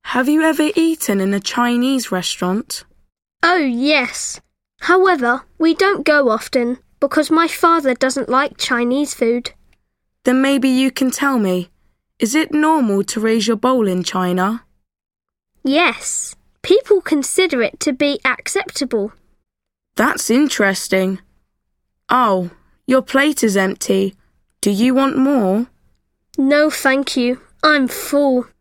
Have you ever eaten in a Chinese restaurant? Oh, yes. However, we don't go often because my father doesn't like Chinese food. Then maybe you can tell me, is it normal to raise your bowl in China? Yes, people consider it to be acceptable. That's interesting. Oh, your plate is empty. Do you want more? No, thank you. I'm full.